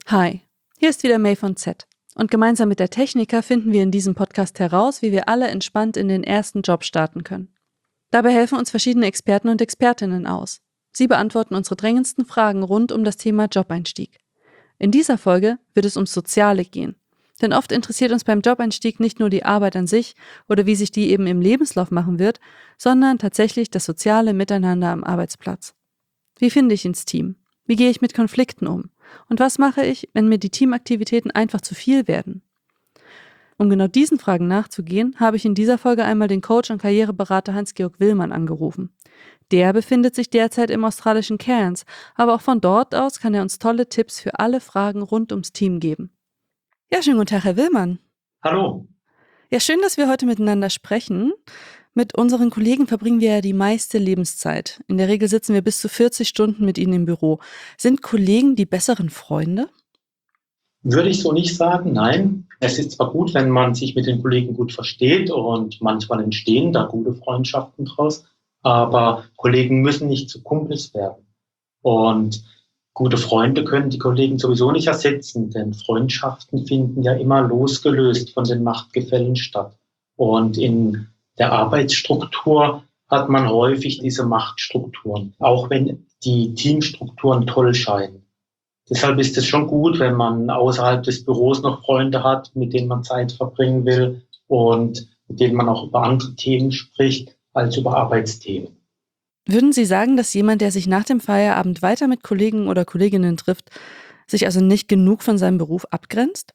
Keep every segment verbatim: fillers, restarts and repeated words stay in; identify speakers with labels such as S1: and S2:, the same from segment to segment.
S1: Hi, hier ist wieder May von Z. Und gemeinsam mit der Techniker finden wir in diesem Podcast heraus, wie wir alle entspannt in den ersten Job starten können. Dabei helfen uns verschiedene Experten und Expertinnen aus. Sie beantworten unsere drängendsten Fragen rund um das Thema Jobeinstieg. In dieser Folge wird es ums Soziale gehen. Denn oft interessiert uns beim Jobeinstieg nicht nur die Arbeit an sich oder wie sich die eben im Lebenslauf machen wird, sondern tatsächlich das soziale Miteinander am Arbeitsplatz. Wie finde ich ins Team? Wie gehe ich mit Konflikten um? Und was mache ich, wenn mir die Teamaktivitäten einfach zu viel werden? Um genau diesen Fragen nachzugehen, habe ich in dieser Folge einmal den Coach und Karriereberater Hans-Georg Willmann angerufen. Der befindet sich derzeit im australischen Cairns, aber auch von dort aus kann er uns tolle Tipps für alle Fragen rund ums Team geben. Ja, schönen guten Tag, Herr Willmann.
S2: Hallo.
S1: Ja, schön, dass wir heute miteinander sprechen. Mit unseren Kollegen verbringen wir ja die meiste Lebenszeit. In der Regel sitzen wir bis zu vierzig Stunden mit ihnen im Büro. Sind Kollegen die besseren Freunde?
S2: Würde ich so nicht sagen, nein. Es ist zwar gut, wenn man sich mit den Kollegen gut versteht und manchmal entstehen da gute Freundschaften draus, aber Kollegen müssen nicht zu Kumpels werden. Und gute Freunde können die Kollegen sowieso nicht ersetzen, denn Freundschaften finden ja immer losgelöst von den Machtgefällen statt. Und in der Arbeitsstruktur hat man häufig diese Machtstrukturen, auch wenn die Teamstrukturen toll scheinen. Deshalb ist es schon gut, wenn man außerhalb des Büros noch Freunde hat, mit denen man Zeit verbringen will und mit denen man auch über andere Themen spricht als über Arbeitsthemen.
S1: Würden Sie sagen, dass jemand, der sich nach dem Feierabend weiter mit Kollegen oder Kolleginnen trifft, sich also nicht genug von seinem Beruf abgrenzt?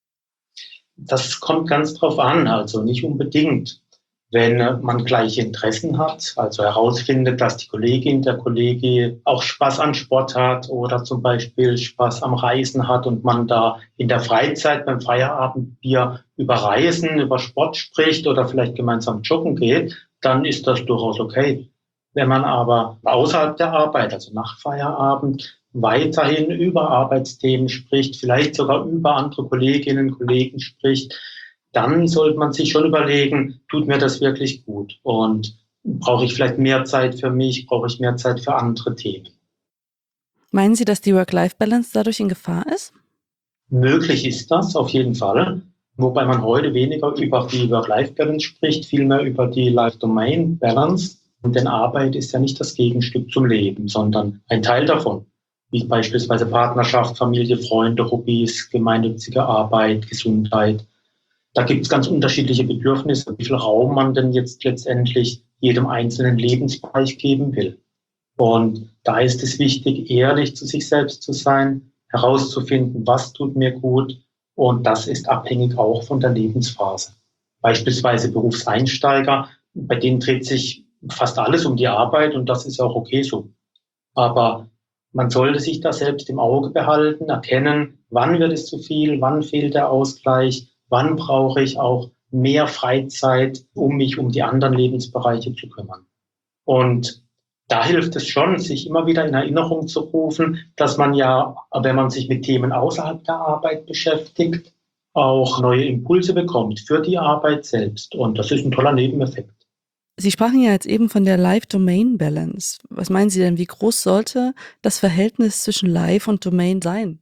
S2: Das kommt ganz drauf an, also nicht unbedingt. Wenn man gleiche Interessen hat, also herausfindet, dass die Kollegin, der Kollege auch Spaß an Sport hat oder zum Beispiel Spaß am Reisen hat und man da in der Freizeit beim Feierabendbier über Reisen, über Sport spricht oder vielleicht gemeinsam joggen geht, dann ist das durchaus okay. Wenn man aber außerhalb der Arbeit, also nach Feierabend, weiterhin über Arbeitsthemen spricht, vielleicht sogar über andere Kolleginnen und Kollegen spricht, dann sollte man sich schon überlegen, tut mir das wirklich gut? Und brauche ich vielleicht mehr Zeit für mich? Brauche ich mehr Zeit für andere Themen?
S1: Meinen Sie, dass die Work-Life-Balance dadurch in Gefahr ist?
S2: Möglich ist das auf jeden Fall. Wobei man heute weniger über die Work-Life-Balance spricht, vielmehr über die Life-Domain-Balance. Denn Arbeit ist ja nicht das Gegenstück zum Leben, sondern ein Teil davon. Wie beispielsweise Partnerschaft, Familie, Freunde, Hobbys, gemeinnützige Arbeit, Gesundheit. Da gibt es ganz unterschiedliche Bedürfnisse, wie viel Raum man denn jetzt letztendlich jedem einzelnen Lebensbereich geben will. Und da ist es wichtig, ehrlich zu sich selbst zu sein, herauszufinden, was tut mir gut. Und das ist abhängig auch von der Lebensphase. Beispielsweise Berufseinsteiger, bei denen dreht sich fast alles um die Arbeit und das ist auch okay so. Aber man sollte sich da selbst im Auge behalten, erkennen, wann wird es zu viel, wann fehlt der Ausgleich, wann brauche ich auch mehr Freizeit, um mich um die anderen Lebensbereiche zu kümmern. Und da hilft es schon, sich immer wieder in Erinnerung zu rufen, dass man ja, wenn man sich mit Themen außerhalb der Arbeit beschäftigt, auch neue Impulse bekommt für die Arbeit selbst. Und das ist ein toller Nebeneffekt.
S1: Sie sprachen ja jetzt eben von der Life-Domain-Balance. Was meinen Sie denn, wie groß sollte das Verhältnis zwischen Life und Domain sein?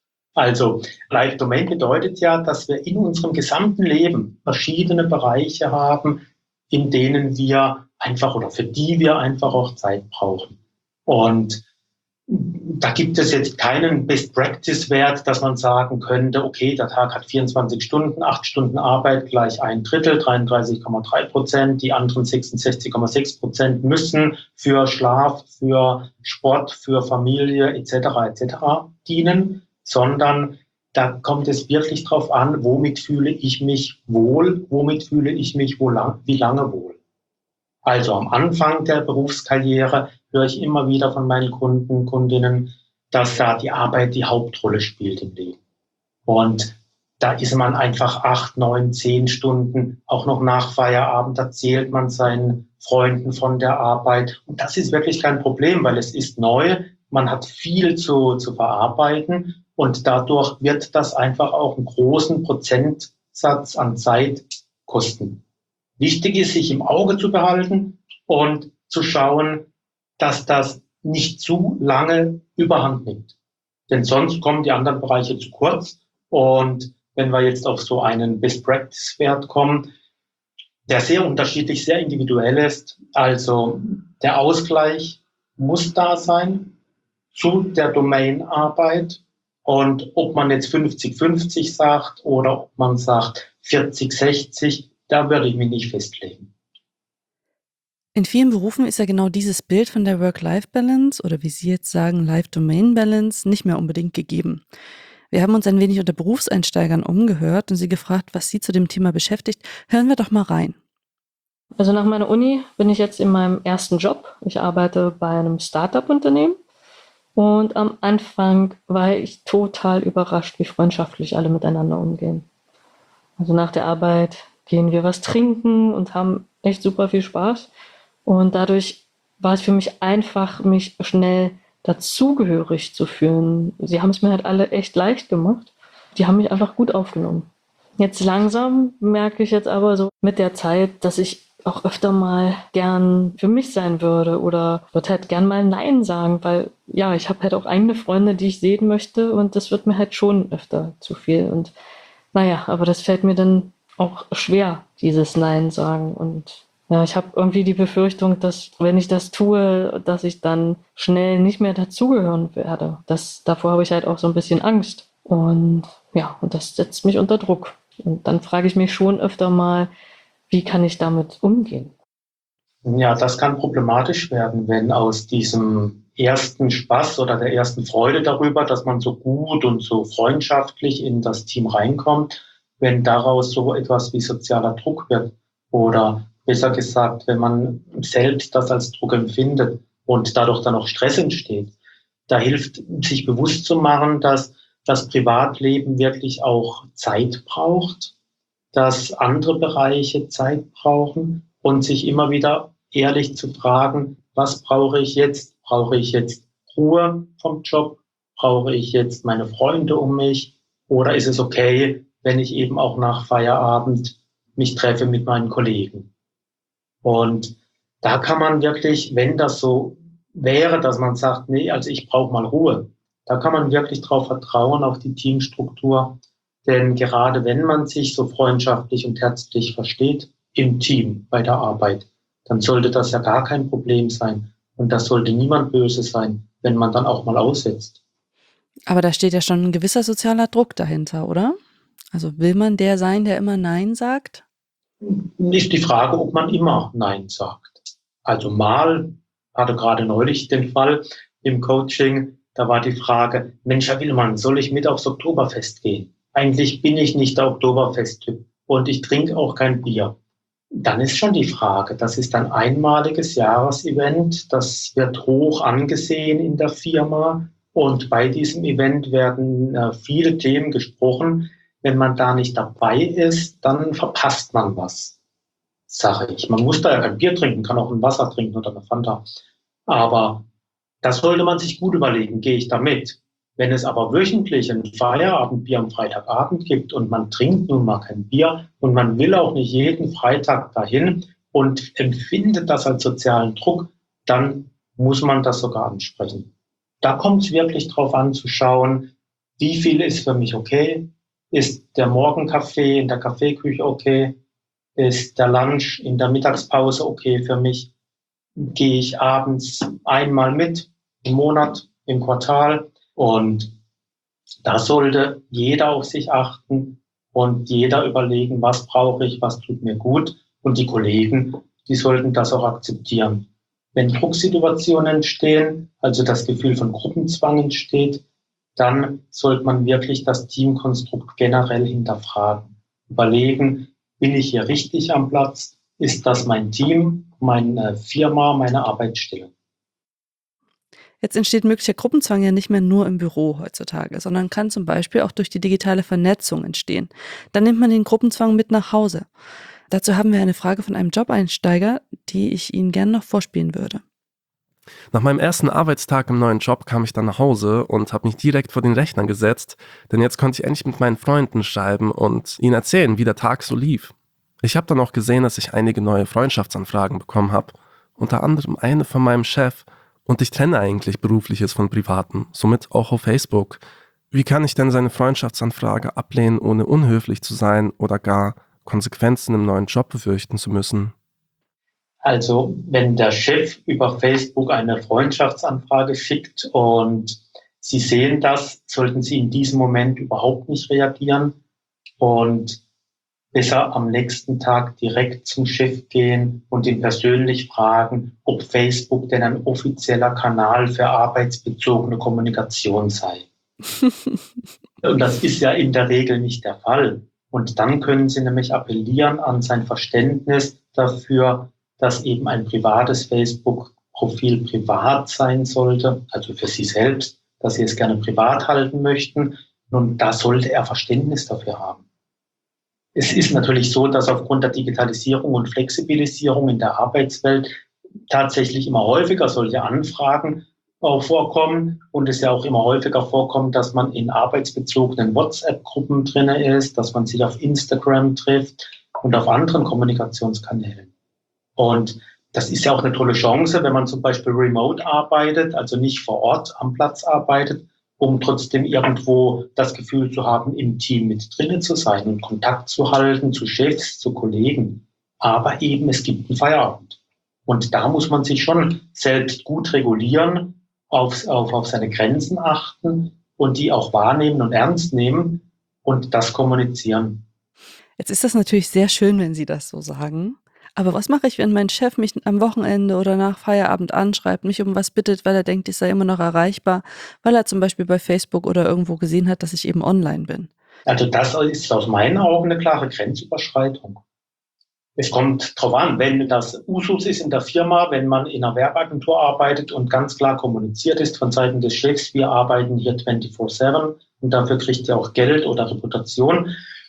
S2: Also Life Domain bedeutet ja, dass wir in unserem gesamten Leben verschiedene Bereiche haben, in denen wir einfach oder für die wir einfach auch Zeit brauchen. Und da gibt es jetzt keinen Best-Practice-Wert, dass man sagen könnte, okay, der Tag hat vierundzwanzig Stunden, acht Stunden Arbeit gleich ein Drittel, dreiunddreißig Komma drei Prozent, die anderen sechsundsechzig Komma sechs Prozent müssen für Schlaf, für Sport, für Familie et cetera et cetera dienen, sondern da kommt es wirklich drauf an, womit fühle ich mich wohl, womit fühle ich mich wo lang, wie lange wohl. Also am Anfang der Berufskarriere höre ich immer wieder von meinen Kunden, Kundinnen, dass da die Arbeit die Hauptrolle spielt im Leben. Und da ist man einfach acht, neun, zehn Stunden, auch noch nach Feierabend erzählt man seinen Freunden von der Arbeit. Und das ist wirklich kein Problem, weil es ist neu, man hat viel zu, zu verarbeiten und dadurch wird das einfach auch einen großen Prozentsatz an Zeit kosten. Wichtig ist, sich im Auge zu behalten und zu schauen, dass das nicht zu lange überhand nimmt. Denn sonst kommen die anderen Bereiche zu kurz. Und wenn wir jetzt auf so einen Best-Practice-Wert kommen, der sehr unterschiedlich, sehr individuell ist, also der Ausgleich muss da sein zu der Domainarbeit. Und ob man jetzt fünfzig fünfzig sagt oder ob man sagt vierzig sechzig, da würde ich mich nicht festlegen.
S1: In vielen Berufen ist ja genau dieses Bild von der Work-Life-Balance oder wie Sie jetzt sagen, Life-Domain-Balance nicht mehr unbedingt gegeben. Wir haben uns ein wenig unter Berufseinsteigern umgehört und sie gefragt, was sie zu dem Thema beschäftigt. Hören wir doch mal rein.
S3: Also nach meiner Uni bin ich jetzt in meinem ersten Job. Ich arbeite bei einem Startup-Unternehmen. Und am Anfang war ich total überrascht, wie freundschaftlich alle miteinander umgehen. Also nach der Arbeit gehen wir was trinken und haben echt super viel Spaß. Und dadurch war es für mich einfach, mich schnell dazugehörig zu fühlen. Sie haben es mir halt alle echt leicht gemacht. Die haben mich einfach gut aufgenommen. Jetzt langsam merke ich jetzt aber so mit der Zeit, dass ich auch öfter mal gern für mich sein würde oder würde halt gern mal Nein sagen, weil ja, ich habe halt auch eigene Freunde, die ich sehen möchte und das wird mir halt schon öfter zu viel. Und naja, aber das fällt mir dann auch schwer, dieses Nein sagen. Und ja, ich habe irgendwie die Befürchtung, dass wenn ich das tue, dass ich dann schnell nicht mehr dazugehören werde. Das, davor habe ich halt auch so ein bisschen Angst. Und ja, und das setzt mich unter Druck. Und dann frage ich mich schon öfter mal, wie kann ich damit umgehen?
S2: Ja, das kann problematisch werden, wenn aus diesem ersten Spaß oder der ersten Freude darüber, dass man so gut und so freundschaftlich in das Team reinkommt, wenn daraus so etwas wie sozialer Druck wird oder besser gesagt, wenn man selbst das als Druck empfindet und dadurch dann auch Stress entsteht. Da hilft, sich bewusst zu machen, dass das Privatleben wirklich auch Zeit braucht, dass andere Bereiche Zeit brauchen und sich immer wieder ehrlich zu fragen, was brauche ich jetzt? Brauche ich jetzt Ruhe vom Job? Brauche ich jetzt meine Freunde um mich? Oder ist es okay, wenn ich eben auch nach Feierabend mich treffe mit meinen Kollegen? Und da kann man wirklich, wenn das so wäre, dass man sagt, nee, also ich brauche mal Ruhe, da kann man wirklich drauf vertrauen, auf die Teamstruktur. Denn gerade wenn man sich so freundschaftlich und herzlich versteht im Team bei der Arbeit, dann sollte das ja gar kein Problem sein. Und das sollte niemand böse sein, wenn man dann auch mal aussetzt.
S1: Aber da steht ja schon ein gewisser sozialer Druck dahinter, oder? Also will man der sein, der immer Nein sagt?
S2: Ist die Frage, ob man immer Nein sagt. Also mal, hatte gerade neulich den Fall im Coaching, da war die Frage, Mensch, Herr Willmann, soll ich mit aufs Oktoberfest gehen? Eigentlich bin ich nicht der Oktoberfest-Typ und ich trinke auch kein Bier. Dann ist schon die Frage, das ist ein einmaliges Jahresevent, das wird hoch angesehen in der Firma und bei diesem Event werden äh, viele Themen gesprochen. Wenn man da nicht dabei ist, dann verpasst man was, sage ich. Man muss da ja kein Bier trinken, kann auch ein Wasser trinken oder eine Fanta. Aber das sollte man sich gut überlegen, gehe ich da mit? Wenn es aber wöchentlich ein Feierabendbier am Freitagabend gibt und man trinkt nun mal kein Bier und man will auch nicht jeden Freitag dahin und empfindet das als sozialen Druck, dann muss man das sogar ansprechen. Da kommt es wirklich drauf an zu schauen, wie viel ist für mich okay? Ist der Morgenkaffee in der Kaffeeküche okay? Ist der Lunch in der Mittagspause okay für mich? Gehe ich abends einmal mit im Monat, im Quartal? Und da sollte jeder auf sich achten und jeder überlegen, was brauche ich, was tut mir gut. Und die Kollegen, die sollten das auch akzeptieren. Wenn Drucksituationen entstehen, also das Gefühl von Gruppenzwang entsteht, dann sollte man wirklich das Teamkonstrukt generell hinterfragen. Überlegen, bin ich hier richtig am Platz? Ist das mein Team, meine Firma, meine Arbeitsstelle?
S1: Jetzt entsteht möglicher Gruppenzwang ja nicht mehr nur im Büro heutzutage, sondern kann zum Beispiel auch durch die digitale Vernetzung entstehen. Dann nimmt man den Gruppenzwang mit nach Hause. Dazu haben wir eine Frage von einem Job-Einsteiger, die ich Ihnen gerne noch vorspielen würde.
S4: Nach meinem ersten Arbeitstag im neuen Job kam ich dann nach Hause und habe mich direkt vor den Rechner gesetzt, denn jetzt konnte ich endlich mit meinen Freunden schreiben und ihnen erzählen, wie der Tag so lief. Ich habe dann auch gesehen, dass ich einige neue Freundschaftsanfragen bekommen habe, unter anderem eine von meinem Chef, Und ich trenne eigentlich Berufliches von Privatem, somit auch auf Facebook. Wie kann ich denn seine Freundschaftsanfrage ablehnen, ohne unhöflich zu sein oder gar Konsequenzen im neuen Job befürchten zu müssen?
S2: Also wenn der Chef über Facebook eine Freundschaftsanfrage schickt und Sie sehen das, sollten Sie in diesem Moment überhaupt nicht reagieren und besser am nächsten Tag direkt zum Chef gehen und ihn persönlich fragen, ob Facebook denn ein offizieller Kanal für arbeitsbezogene Kommunikation sei. Und das ist ja in der Regel nicht der Fall. Und dann können Sie nämlich appellieren an sein Verständnis dafür, dass eben ein privates Facebook-Profil privat sein sollte, also für Sie selbst, dass Sie es gerne privat halten möchten. Und da sollte er Verständnis dafür haben. Es ist natürlich so, dass aufgrund der Digitalisierung und Flexibilisierung in der Arbeitswelt tatsächlich immer häufiger solche Anfragen auch vorkommen und es ja auch immer häufiger vorkommt, dass man in arbeitsbezogenen WhatsApp-Gruppen drin ist, dass man sich auf Instagram trifft und auf anderen Kommunikationskanälen. Und das ist ja auch eine tolle Chance, wenn man zum Beispiel remote arbeitet, also nicht vor Ort am Platz arbeitet, um trotzdem irgendwo das Gefühl zu haben, im Team mit drinnen zu sein und Kontakt zu halten zu Chefs, zu Kollegen. Aber eben, es gibt einen Feierabend. Und da muss man sich schon selbst gut regulieren, auf, auf, auf seine Grenzen achten und die auch wahrnehmen und ernst nehmen und das kommunizieren.
S1: Jetzt ist das natürlich sehr schön, wenn Sie das so sagen. Aber was mache ich, wenn mein Chef mich am Wochenende oder nach Feierabend anschreibt, mich um was bittet, weil er denkt, ich sei immer noch erreichbar, weil er zum Beispiel bei Facebook oder irgendwo gesehen hat, dass ich eben online bin?
S2: Also das ist aus meinen Augen eine klare Grenzüberschreitung. Es kommt drauf an, wenn das Usus ist in der Firma, wenn man in einer Werbeagentur arbeitet und ganz klar kommuniziert ist von Seiten des Chefs, wir arbeiten hier vierundzwanzig sieben und dafür kriegt ihr auch Geld oder Reputation,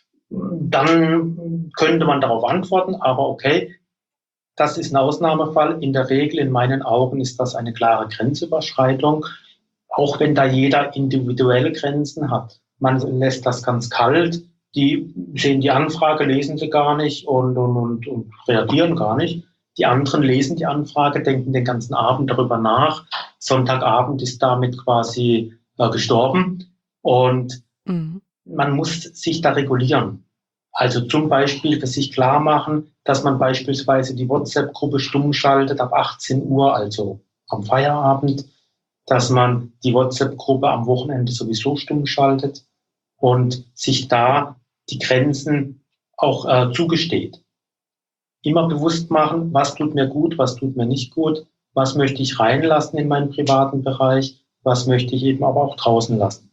S2: dann könnte man darauf antworten, aber okay, das ist ein Ausnahmefall. In der Regel, in meinen Augen, ist das eine klare Grenzüberschreitung, auch wenn da jeder individuelle Grenzen hat. Man lässt das ganz kalt, die sehen die Anfrage, lesen sie gar nicht und, und, und, und reagieren gar nicht. Die anderen lesen die Anfrage, denken den ganzen Abend darüber nach. Sonntagabend ist damit quasi äh, gestorben und mhm. man muss sich da regulieren. Also zum Beispiel für sich klar machen, dass man beispielsweise die WhatsApp-Gruppe stumm schaltet ab achtzehn Uhr, also am Feierabend, dass man die WhatsApp-Gruppe am Wochenende sowieso stumm schaltet und sich da die Grenzen auch äh, zugesteht. Immer bewusst machen, was tut mir gut, was tut mir nicht gut, was möchte ich reinlassen in meinen privaten Bereich, was möchte ich eben aber auch draußen lassen.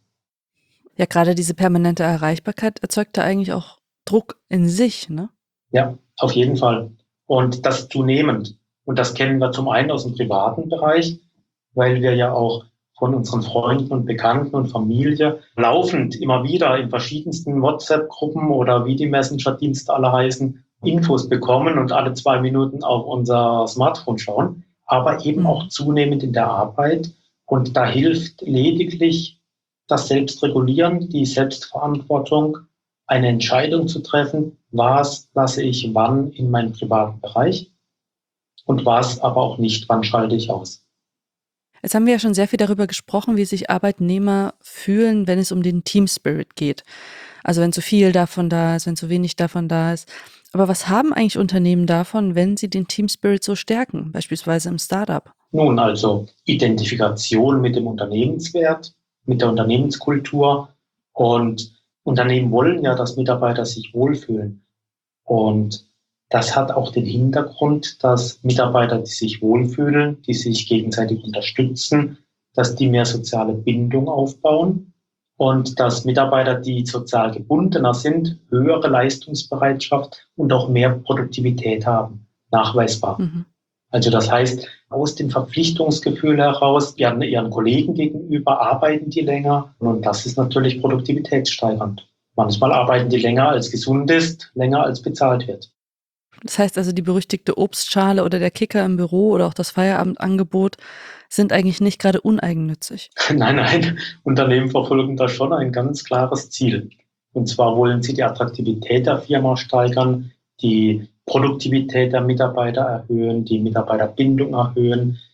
S1: Ja, gerade diese permanente Erreichbarkeit erzeugt da eigentlich auch Druck in sich, ne?
S2: Ja, auf jeden Fall. Und das zunehmend. Und das kennen wir zum einen aus dem privaten Bereich, weil wir ja auch von unseren Freunden und Bekannten und Familie laufend immer wieder in verschiedensten WhatsApp-Gruppen oder wie die Messenger-Dienste alle heißen, Infos bekommen und alle zwei Minuten auf unser Smartphone schauen, aber eben auch zunehmend in der Arbeit. Und da hilft lediglich das Selbstregulieren, die Selbstverantwortung, eine Entscheidung zu treffen, was lasse ich wann in meinem privaten Bereich und was aber auch nicht, wann schalte ich aus.
S1: Jetzt haben wir ja schon sehr viel darüber gesprochen, wie sich Arbeitnehmer fühlen, wenn es um den Team Spirit geht. Also wenn zu viel davon da ist, wenn zu wenig davon da ist. Aber was haben eigentlich Unternehmen davon, wenn sie den Team Spirit so stärken, beispielsweise im Startup?
S2: Nun, also Identifikation mit dem Unternehmenswert, mit der Unternehmenskultur, und Unternehmen wollen ja, dass Mitarbeiter sich wohlfühlen. Und das hat auch den Hintergrund, dass Mitarbeiter, die sich wohlfühlen, die sich gegenseitig unterstützen, dass die mehr soziale Bindung aufbauen und dass Mitarbeiter, die sozial gebundener sind, höhere Leistungsbereitschaft und auch mehr Produktivität haben, nachweisbar. Mhm. Also das heißt, aus dem Verpflichtungsgefühl heraus, ihren, ihren Kollegen gegenüber arbeiten die länger und das ist natürlich produktivitätssteigernd. Manchmal arbeiten die länger, als gesund ist, länger, als bezahlt wird.
S1: Das heißt also, die berüchtigte Obstschale oder der Kicker im Büro oder auch das Feierabendangebot sind eigentlich nicht gerade uneigennützig.
S2: Nein, nein, Unternehmen verfolgen da schon ein ganz klares Ziel. Und zwar wollen sie die Attraktivität der Firma steigern, die Produktivität der Mitarbeiter erhöhen, die Mitarbeiterbindung erhöhen.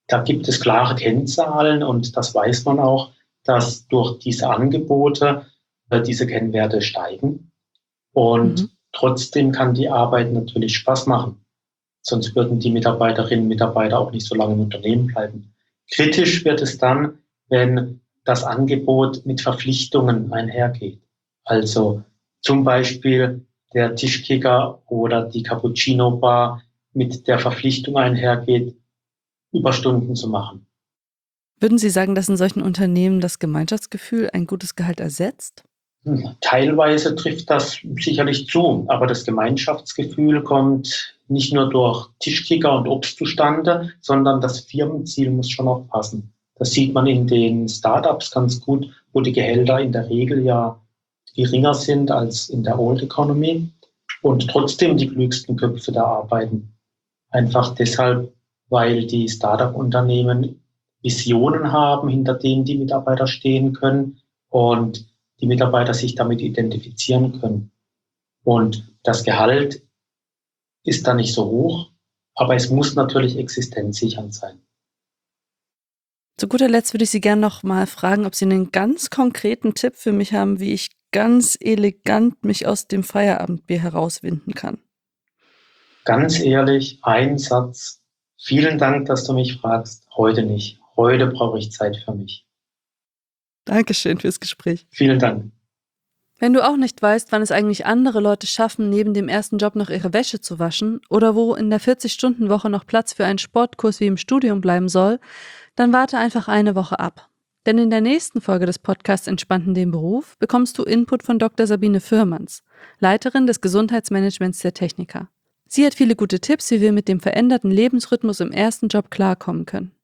S2: Da gibt es klare Kennzahlen und das weiß man auch, dass durch diese Angebote äh, diese Kennwerte steigen. Und mhm. trotzdem kann die Arbeit natürlich Spaß machen. Sonst würden die Mitarbeiterinnen und Mitarbeiter auch nicht so lange im Unternehmen bleiben. Kritisch wird es dann, wenn das Angebot mit Verpflichtungen einhergeht. Also zum Beispiel der Tischkicker oder die Cappuccino-Bar mit der Verpflichtung einhergeht, Überstunden zu machen.
S1: Würden Sie sagen, dass in solchen Unternehmen das Gemeinschaftsgefühl ein gutes Gehalt ersetzt?
S2: Teilweise trifft das sicherlich zu, aber das Gemeinschaftsgefühl kommt nicht nur durch Tischkicker und Obst zustande, sondern das Firmenziel muss schon auch passen. Das sieht man in den Startups ganz gut, wo die Gehälter in der Regel ja geringer sind als in der Old Economy und trotzdem die klügsten Köpfe da arbeiten. Einfach deshalb, weil die Startup-Unternehmen Visionen haben, hinter denen die Mitarbeiter stehen können und die Mitarbeiter sich damit identifizieren können. Und das Gehalt ist da nicht so hoch, aber es muss natürlich existenzsichernd sein.
S1: Zu guter Letzt würde ich Sie gerne noch mal fragen, ob Sie einen ganz konkreten Tipp für mich haben, wie ich ganz elegant mich aus dem Feierabendbier herauswinden kann.
S2: Ganz ehrlich, ein Satz. Vielen Dank, dass du mich fragst. Heute nicht. Heute brauche ich Zeit für mich.
S1: Dankeschön fürs Gespräch.
S2: Vielen Dank.
S1: Wenn du auch nicht weißt, wann es eigentlich andere Leute schaffen, neben dem ersten Job noch ihre Wäsche zu waschen oder wo in der vierzig-Stunden-Woche noch Platz für einen Sportkurs wie im Studium bleiben soll, dann warte einfach eine Woche ab. Denn in der nächsten Folge des Podcasts Entspannt in dem Beruf bekommst du Input von Doktor Sabine Fürmanns, Leiterin des Gesundheitsmanagements der Techniker. Sie hat viele gute Tipps, wie wir mit dem veränderten Lebensrhythmus im ersten Job klarkommen können.